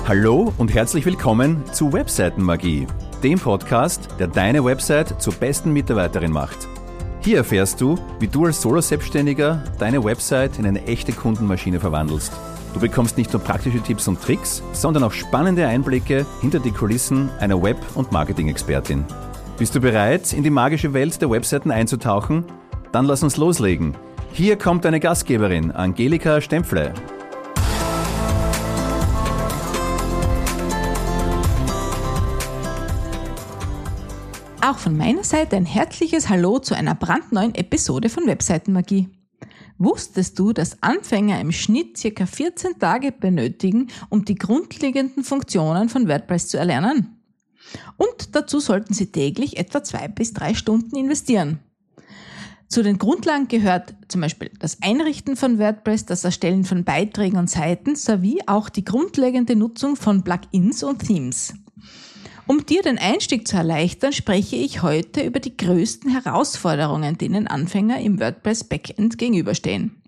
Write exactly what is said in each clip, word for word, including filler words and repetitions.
Hallo und herzlich willkommen zu Webseitenmagie, dem Podcast, der deine Website zur besten Mitarbeiterin macht. Hier erfährst du, wie du als Solo-Selbstständiger deine Website in eine echte Kundenmaschine verwandelst. Du bekommst nicht nur praktische Tipps und Tricks, sondern auch spannende Einblicke hinter die Kulissen einer Web- und Marketing-Expertin. Bist du bereit, in die magische Welt der Webseiten einzutauchen? Dann lass uns loslegen. Hier kommt deine Gastgeberin, Angelika Stempfle. Auch von meiner Seite ein herzliches Hallo zu einer brandneuen Episode von Webseitenmagie. Wusstest du, dass Anfänger im Schnitt ca. vierzehn Tage benötigen, um die grundlegenden Funktionen von WordPress zu erlernen? Und dazu sollten sie täglich etwa zwei bis drei Stunden investieren. Zu den Grundlagen gehört zum Beispiel das Einrichten von WordPress, das Erstellen von Beiträgen und Seiten sowie auch die grundlegende Nutzung von Plugins und Themes. Um dir den Einstieg zu erleichtern, spreche ich heute über die größten Herausforderungen, denen Anfänger im WordPress Backend gegenüberstehen.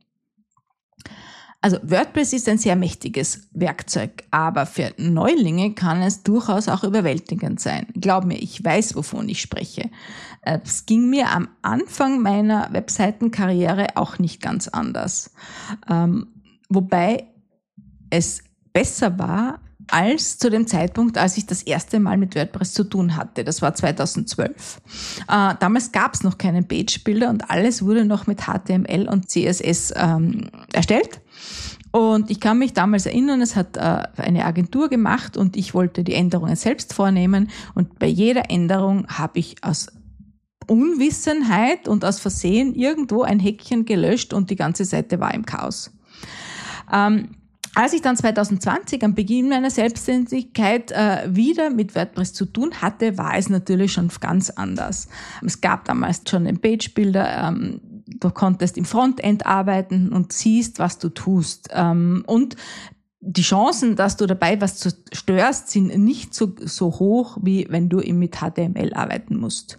Also WordPress ist ein sehr mächtiges Werkzeug, aber für Neulinge kann es durchaus auch überwältigend sein. Glaub mir, ich weiß, wovon ich spreche. Es ging mir am Anfang meiner Webseitenkarriere auch nicht ganz anders. Ähm, wobei es besser war, als zu dem Zeitpunkt, als ich das erste Mal mit WordPress zu tun hatte. Das war zweitausendzwölf. Äh, damals gab es noch keinen Page-Builder und alles wurde noch mit H T M L und C S S ähm, erstellt. Und ich kann mich damals erinnern, es hat äh, eine Agentur gemacht und ich wollte die Änderungen selbst vornehmen. Und bei jeder Änderung habe ich aus Unwissenheit und aus Versehen irgendwo ein Häkchen gelöscht und die ganze Seite war im Chaos. Ähm, Als ich dann zweitausendzwanzig am Beginn meiner Selbstständigkeit äh, wieder mit WordPress zu tun hatte, war es natürlich schon ganz anders. Es gab damals schon den Page-Builder, ähm, du konntest im Frontend arbeiten und siehst, was du tust. Ähm, und die Chancen, dass du dabei was zerstörst, sind nicht so, so hoch, wie wenn du mit H T M L arbeiten musst.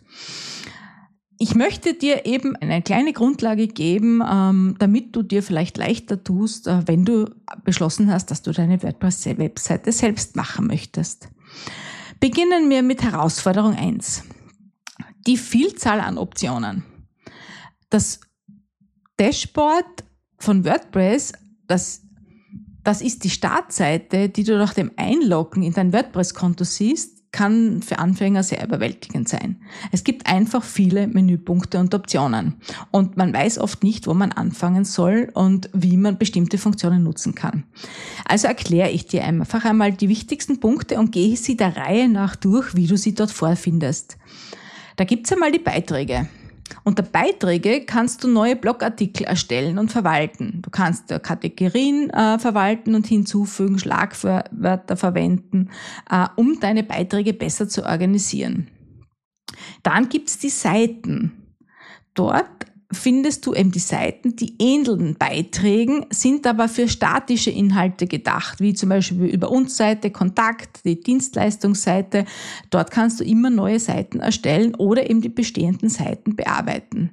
Ich möchte dir eben eine kleine Grundlage geben, ähm, damit du dir vielleicht leichter tust, äh, wenn du beschlossen hast, dass du deine WordPress-Webseite selbst machen möchtest. Beginnen wir mit Herausforderung eins. Die Vielzahl an Optionen. Das Dashboard von WordPress, das, das ist die Startseite, die du nach dem Einloggen in dein WordPress-Konto siehst, kann für Anfänger sehr überwältigend sein. Es gibt einfach viele Menüpunkte und Optionen und man weiß oft nicht, wo man anfangen soll und wie man bestimmte Funktionen nutzen kann. Also erkläre ich dir einfach einmal die wichtigsten Punkte und gehe sie der Reihe nach durch, wie du sie dort vorfindest. Da gibt's einmal die Beiträge. Unter Beiträge kannst du neue Blogartikel erstellen und verwalten. Du kannst Kategorien äh, verwalten und hinzufügen, Schlagwörter verwenden, äh, um deine Beiträge besser zu organisieren. Dann gibt's die Seiten. Dort findest du eben die Seiten, die ähneln Beiträgen, sind aber für statische Inhalte gedacht, wie zum Beispiel über uns Seite, Kontakt, die Dienstleistungsseite. Dort kannst du immer neue Seiten erstellen oder eben die bestehenden Seiten bearbeiten.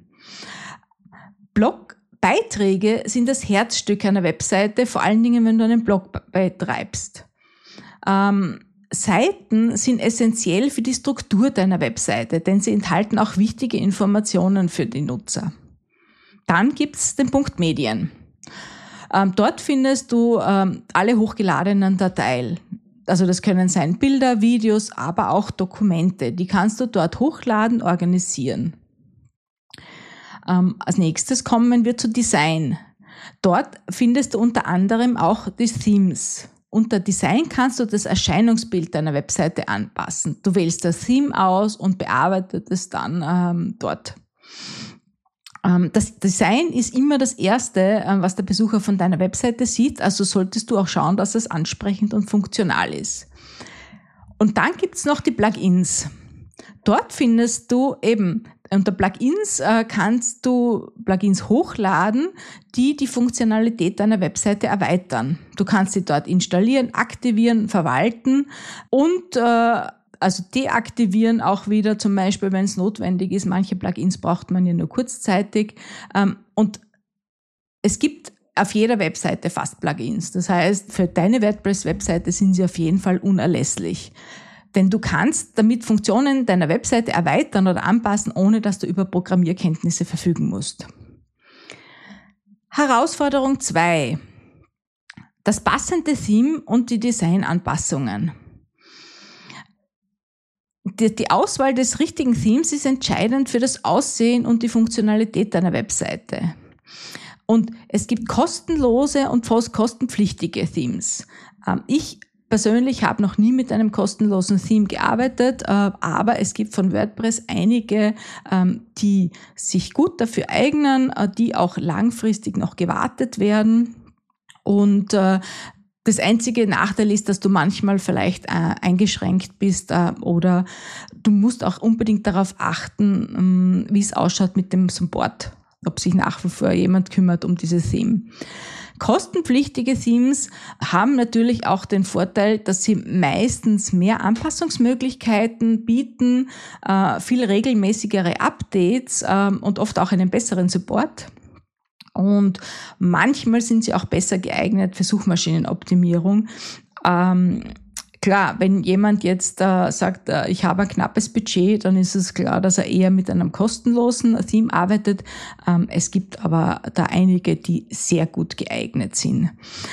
Blogbeiträge sind das Herzstück einer Webseite, vor allen Dingen, wenn du einen Blog betreibst. Ähm, Seiten sind essentiell für die Struktur deiner Webseite, denn sie enthalten auch wichtige Informationen für die Nutzer. Dann gibt's den Punkt Medien. Ähm, dort findest du ähm, alle hochgeladenen Dateien. Also das können sein Bilder, Videos, aber auch Dokumente. Die kannst du dort hochladen, organisieren. Ähm, als nächstes kommen wir zu Design. Dort findest du unter anderem auch die Themes. Unter Design kannst du das Erscheinungsbild deiner Webseite anpassen. Du wählst das Theme aus und bearbeitest es dann ähm, dort. Ähm, das Design ist immer das Erste, ähm, was der Besucher von deiner Webseite sieht, also solltest du auch schauen, dass es ansprechend und funktional ist. Und dann gibt's noch die Plugins. Dort findest du eben, unter Plugins äh, kannst du Plugins hochladen, die die Funktionalität deiner Webseite erweitern. Du kannst sie dort installieren, aktivieren, verwalten und äh, also deaktivieren auch wieder, zum Beispiel, wenn es notwendig ist. Manche Plugins braucht man ja nur kurzzeitig. Ähm, und es gibt auf jeder Webseite fast Plugins. Das heißt, für deine WordPress-Webseite sind sie auf jeden Fall unerlässlich. Denn du kannst damit Funktionen deiner Webseite erweitern oder anpassen, ohne dass du über Programmierkenntnisse verfügen musst. Herausforderung zwei. Das passende Theme und die Designanpassungen. Die, die Auswahl des richtigen Themes ist entscheidend für das Aussehen und die Funktionalität deiner Webseite. Und es gibt kostenlose und fast kostenpflichtige Themes. Ich persönlich habe noch nie mit einem kostenlosen Theme gearbeitet, aber es gibt von WordPress einige, die sich gut dafür eignen, die auch langfristig noch gewartet werden. Und das einzige Nachteil ist, dass du manchmal vielleicht äh, eingeschränkt bist äh, oder du musst auch unbedingt darauf achten, ähm, wie es ausschaut mit dem Support, ob sich nach wie vor jemand kümmert um dieses Theme. Kostenpflichtige Themes haben natürlich auch den Vorteil, dass sie meistens mehr Anpassungsmöglichkeiten bieten, äh, viel regelmäßigere Updates äh, und oft auch einen besseren Support. Und manchmal sind sie auch besser geeignet für Suchmaschinenoptimierung. Ähm, klar, wenn jemand jetzt äh, sagt, äh, ich habe ein knappes Budget, dann ist es klar, dass er eher mit einem kostenlosen Theme arbeitet. Ähm, es gibt aber da einige, die sehr gut geeignet sind.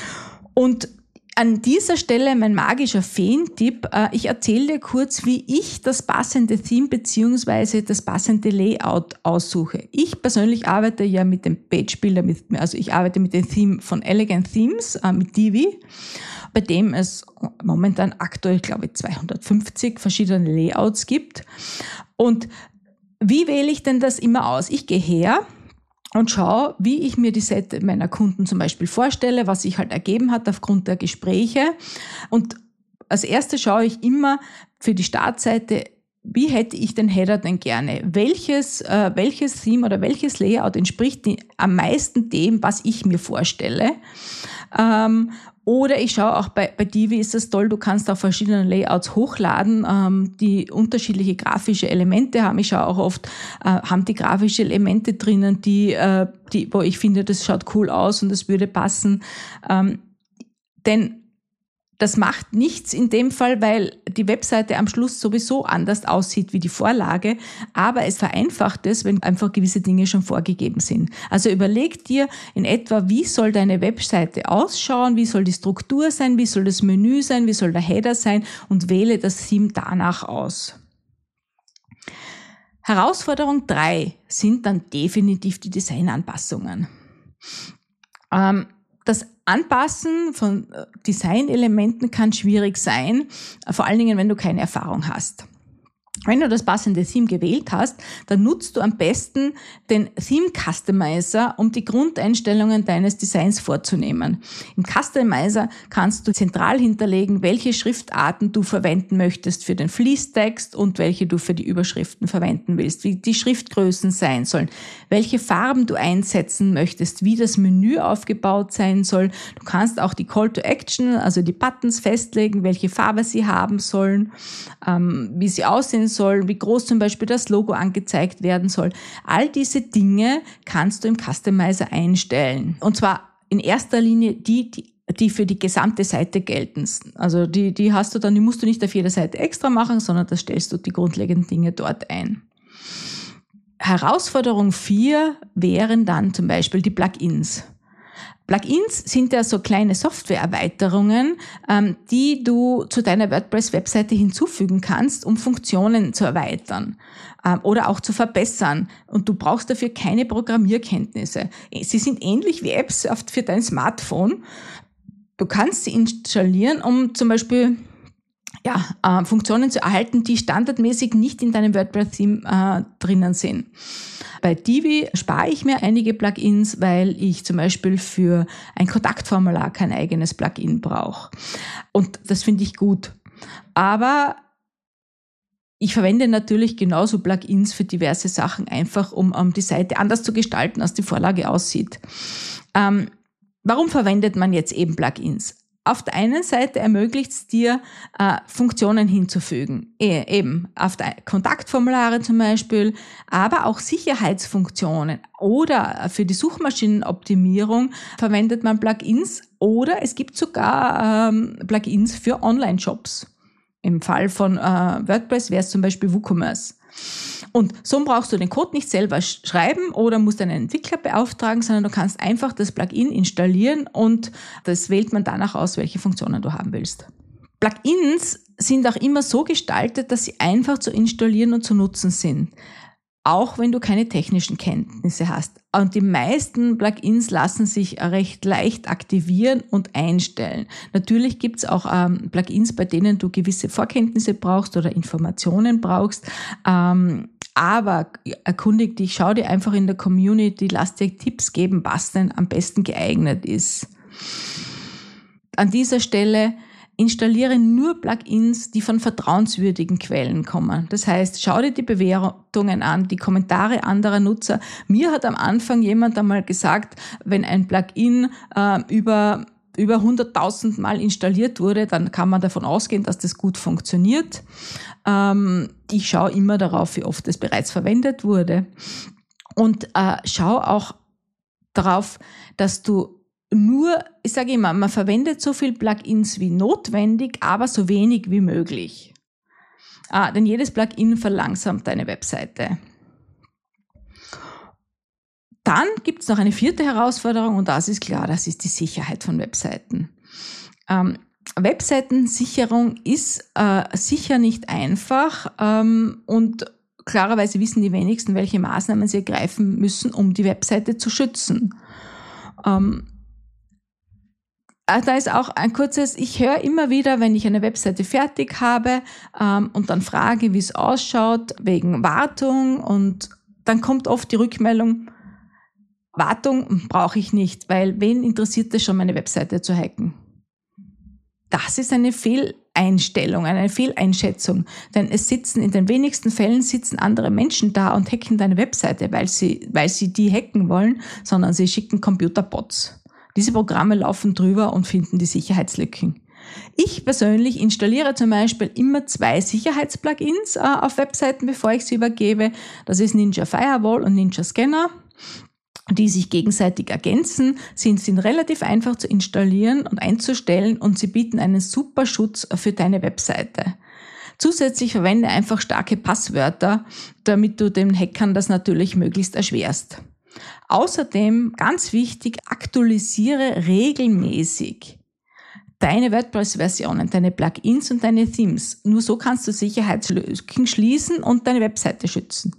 Und an dieser Stelle mein magischer Feentipp. Ich erzähle dir kurz, wie ich das passende Theme bzw. das passende Layout aussuche. Ich persönlich arbeite ja mit dem Page Builder, also ich arbeite mit dem Theme von Elegant Themes, mit Divi, bei dem es momentan aktuell, glaube ich, zweihundertfünfzig verschiedene Layouts gibt. Und wie wähle ich denn das immer aus? Ich gehe her und schaue, wie ich mir die Seite meiner Kunden zum Beispiel vorstelle, was sich halt ergeben hat aufgrund der Gespräche. Und als erstes schaue ich immer für die Startseite, wie hätte ich den Header denn gerne? Welches, äh, welches Theme oder welches Layout entspricht die, am meisten dem, was ich mir vorstelle? Ähm, Oder ich schaue auch bei, bei Divi ist es toll, du kannst auch verschiedene Layouts hochladen, ähm, die unterschiedliche grafische Elemente haben. Ich schaue auch oft, äh, haben die grafische Elemente drinnen, die, äh, die, wo ich finde, das schaut cool aus und das würde passen. Ähm, denn das macht nichts in dem Fall, weil die Webseite am Schluss sowieso anders aussieht wie die Vorlage, aber es vereinfacht es, wenn einfach gewisse Dinge schon vorgegeben sind. Also überleg dir in etwa, wie soll deine Webseite ausschauen, wie soll die Struktur sein, wie soll das Menü sein, wie soll der Header sein und wähle das Theme danach aus. Herausforderung drei sind dann definitiv die Designanpassungen. Ähm, Das Anpassen von Designelementen kann schwierig sein, vor allen Dingen, wenn du keine Erfahrung hast. Wenn du das passende Theme gewählt hast, dann nutzt du am besten den Theme Customizer, um die Grundeinstellungen deines Designs vorzunehmen. Im Customizer kannst du zentral hinterlegen, welche Schriftarten du verwenden möchtest für den Fließtext und welche du für die Überschriften verwenden willst, wie die Schriftgrößen sein sollen, welche Farben du einsetzen möchtest, wie das Menü aufgebaut sein soll. Du kannst auch die Call to Action, also die Buttons festlegen, welche Farbe sie haben sollen, ähm, wie sie aussehen sollen, wie groß zum Beispiel das Logo angezeigt werden soll. All diese Dinge kannst du im Customizer einstellen. Und zwar in erster Linie die, die, die für die gesamte Seite gelten. Also die, die hast du dann, die musst du nicht auf jeder Seite extra machen, sondern da stellst du die grundlegenden Dinge dort ein. Herausforderung vier wären dann zum Beispiel die Plugins. Plugins sind ja so kleine Softwareerweiterungen, die du zu deiner WordPress-Webseite hinzufügen kannst, um Funktionen zu erweitern oder auch zu verbessern. Und du brauchst dafür keine Programmierkenntnisse. Sie sind ähnlich wie Apps für dein Smartphone. Du kannst sie installieren, um zum Beispiel ja, äh, Funktionen zu erhalten, die standardmäßig nicht in deinem WordPress-Theme äh, drinnen sind. Bei Divi spare ich mir einige Plugins, weil ich zum Beispiel für ein Kontaktformular kein eigenes Plugin brauche. Und das finde ich gut. Aber ich verwende natürlich genauso Plugins für diverse Sachen, einfach um, um die Seite anders zu gestalten, als die Vorlage aussieht. Ähm, warum verwendet man jetzt eben Plugins? Auf der einen Seite ermöglicht es dir, äh, Funktionen hinzufügen, e- eben auf der Kontaktformulare zum Beispiel, aber auch Sicherheitsfunktionen oder für die Suchmaschinenoptimierung verwendet man Plugins oder es gibt sogar ähm, Plugins für Online-Shops. Im Fall von äh, WordPress wäre es zum Beispiel WooCommerce. Und so brauchst du den Code nicht selber schreiben oder musst einen Entwickler beauftragen, sondern du kannst einfach das Plugin installieren und das wählt man danach aus, welche Funktionen du haben willst. Plugins sind auch immer so gestaltet, dass sie einfach zu installieren und zu nutzen sind, auch wenn du keine technischen Kenntnisse hast. Und die meisten Plugins lassen sich recht leicht aktivieren und einstellen. Natürlich gibt es auch ähm, Plugins, bei denen du gewisse Vorkenntnisse brauchst oder Informationen brauchst. Ähm, aber erkundig dich, schau dir einfach in der Community, lass dir Tipps geben, was denn am besten geeignet ist. An dieser Stelle installiere nur Plugins, die von vertrauenswürdigen Quellen kommen. Das heißt, schau dir die Bewertungen an, die Kommentare anderer Nutzer. Mir hat am Anfang jemand einmal gesagt, wenn ein Plugin äh, über über hunderttausend Mal installiert wurde, dann kann man davon ausgehen, dass das gut funktioniert. Ähm, ich schaue immer darauf, wie oft es bereits verwendet wurde. Und äh, schau auch darauf, dass du nur, ich sage immer, man verwendet so viel Plugins wie notwendig, aber so wenig wie möglich. Ah, denn jedes Plugin verlangsamt deine Webseite. Dann gibt es noch eine vierte Herausforderung und das ist klar, das ist die Sicherheit von Webseiten. Ähm, Webseitensicherung ist äh, sicher nicht einfach ähm, und klarerweise wissen die wenigsten, welche Maßnahmen sie ergreifen müssen, um die Webseite zu schützen. Ähm, Da ist auch ein kurzes, ich höre immer wieder, wenn ich eine Webseite fertig habe ähm, und dann frage, wie es ausschaut, wegen Wartung und dann kommt oft die Rückmeldung, Wartung brauche ich nicht, weil wen interessiert es schon, meine Webseite zu hacken? Das ist eine Fehleinstellung, eine Fehleinschätzung, denn es sitzen, in den wenigsten Fällen sitzen andere Menschen da und hacken deine Webseite, weil sie, weil sie die hacken wollen, sondern sie schicken Computerbots. Diese Programme laufen drüber und finden die Sicherheitslücken. Ich persönlich installiere zum Beispiel immer zwei Sicherheitsplugins äh, auf Webseiten, bevor ich sie übergebe. Das ist Ninja Firewall und Ninja Scanner, die sich gegenseitig ergänzen, sind, sind relativ einfach zu installieren und einzustellen und sie bieten einen super Schutz für deine Webseite. Zusätzlich verwende einfach starke Passwörter, damit du den Hackern das natürlich möglichst erschwerst. Außerdem, ganz wichtig, aktualisiere regelmäßig deine WordPress-Versionen, deine Plugins und deine Themes. Nur so kannst du Sicherheitslücken schließen und deine Webseite schützen.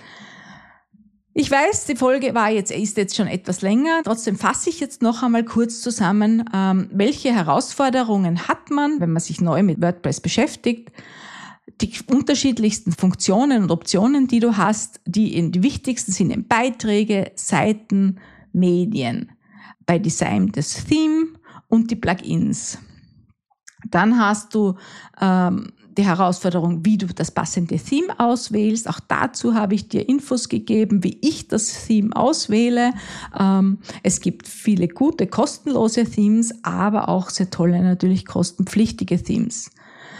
Ich weiß, die Folge war jetzt, ist jetzt schon etwas länger. Trotzdem fasse ich jetzt noch einmal kurz zusammen, ähm, welche Herausforderungen hat man, wenn man sich neu mit WordPress beschäftigt. Die unterschiedlichsten Funktionen und Optionen, die du hast, die, in, die wichtigsten sind in Beiträge, Seiten, Medien, bei Design das Theme und die Plugins. Dann hast du ähm, die Herausforderung, wie du das passende Theme auswählst. Auch dazu habe ich dir Infos gegeben, wie ich das Theme auswähle. Ähm, es gibt viele gute, kostenlose Themes, aber auch sehr tolle, natürlich kostenpflichtige Themes.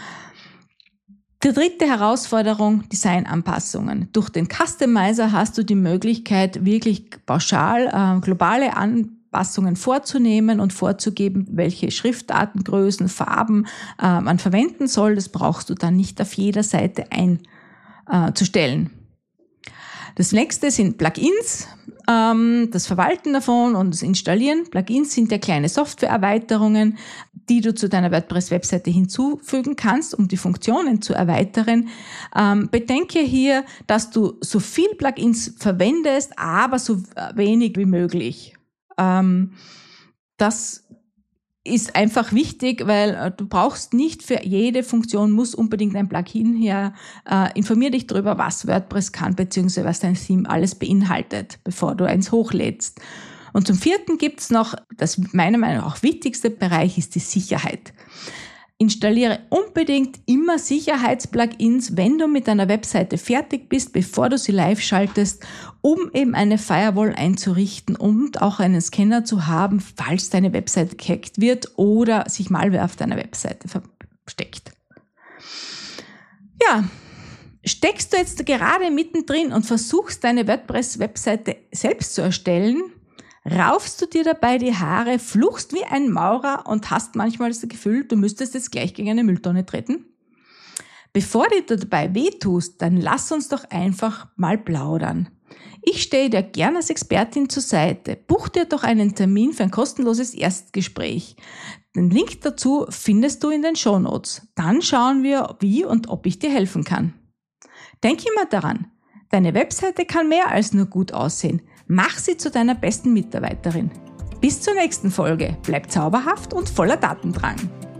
Die dritte Herausforderung, Designanpassungen. Durch den Customizer hast du die Möglichkeit, wirklich pauschal äh, globale Anpassungen vorzunehmen und vorzugeben, welche Schriftarten, Größen, Farben äh, man verwenden soll. Das brauchst du dann nicht auf jeder Seite einzustellen. Das nächste sind Plugins, ähm, das Verwalten davon und das Installieren. Plugins sind ja kleine Softwareerweiterungen, die du zu deiner WordPress-Webseite hinzufügen kannst, um die Funktionen zu erweitern. Ähm, bedenke hier, dass du so viel Plugins verwendest, aber so wenig wie möglich. Ähm, das ist einfach wichtig, weil äh, du brauchst nicht für jede Funktion, muss unbedingt ein Plugin her. Äh, informier dich darüber, was WordPress kann, beziehungsweise was dein Theme alles beinhaltet, bevor du eins hochlädst. Und zum vierten gibt's noch, das meiner Meinung nach auch wichtigste Bereich ist die Sicherheit. Installiere unbedingt immer Sicherheitsplugins, wenn du mit deiner Webseite fertig bist, bevor du sie live schaltest, um eben eine Firewall einzurichten und auch einen Scanner zu haben, falls deine Webseite gehackt wird oder sich Malware auf deiner Webseite versteckt. Ja, steckst du jetzt gerade mittendrin und versuchst deine WordPress-Webseite selbst zu erstellen, raufst du dir dabei die Haare, fluchst wie ein Maurer und hast manchmal das Gefühl, du müsstest jetzt gleich gegen eine Mülltonne treten? Bevor dir dabei wehtust, dann lass uns doch einfach mal plaudern. Ich stehe dir gerne als Expertin zur Seite. Buch dir doch einen Termin für ein kostenloses Erstgespräch. Den Link dazu findest du in den Shownotes. Dann schauen wir, wie und ob ich dir helfen kann. Denk immer daran, deine Webseite kann mehr als nur gut aussehen. Mach sie zu deiner besten Mitarbeiterin. Bis zur nächsten Folge. Bleib zauberhaft und voller Datendrang.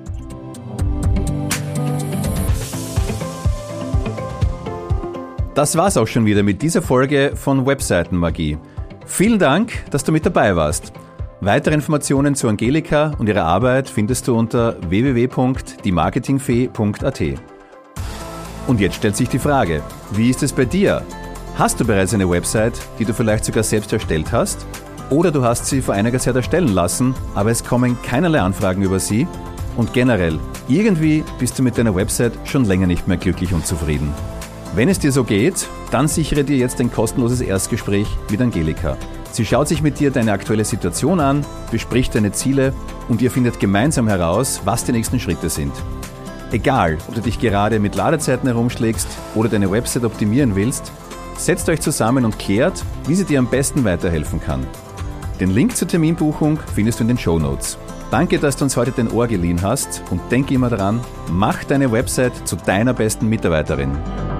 Das war's auch schon wieder mit dieser Folge von Webseitenmagie. Vielen Dank, dass du mit dabei warst. Weitere Informationen zu Angelika und ihrer Arbeit findest du unter w w w punkt die marketingfee punkt a t. Und jetzt stellt sich die Frage, wie ist es bei dir? Hast du bereits eine Website, die du vielleicht sogar selbst erstellt hast? Oder du hast sie vor einiger Zeit erstellen lassen, aber es kommen keinerlei Anfragen über sie? Und generell, irgendwie bist du mit deiner Website schon länger nicht mehr glücklich und zufrieden. Wenn es dir so geht, dann sichere dir jetzt ein kostenloses Erstgespräch mit Angelika. Sie schaut sich mit dir deine aktuelle Situation an, bespricht deine Ziele und ihr findet gemeinsam heraus, was die nächsten Schritte sind. Egal, ob du dich gerade mit Ladezeiten herumschlägst oder deine Website optimieren willst, setzt euch zusammen und klärt, wie sie dir am besten weiterhelfen kann. Den Link zur Terminbuchung findest du in den Shownotes. Danke, dass du uns heute dein Ohr geliehen hast und denk immer daran, mach deine Website zu deiner besten Mitarbeiterin.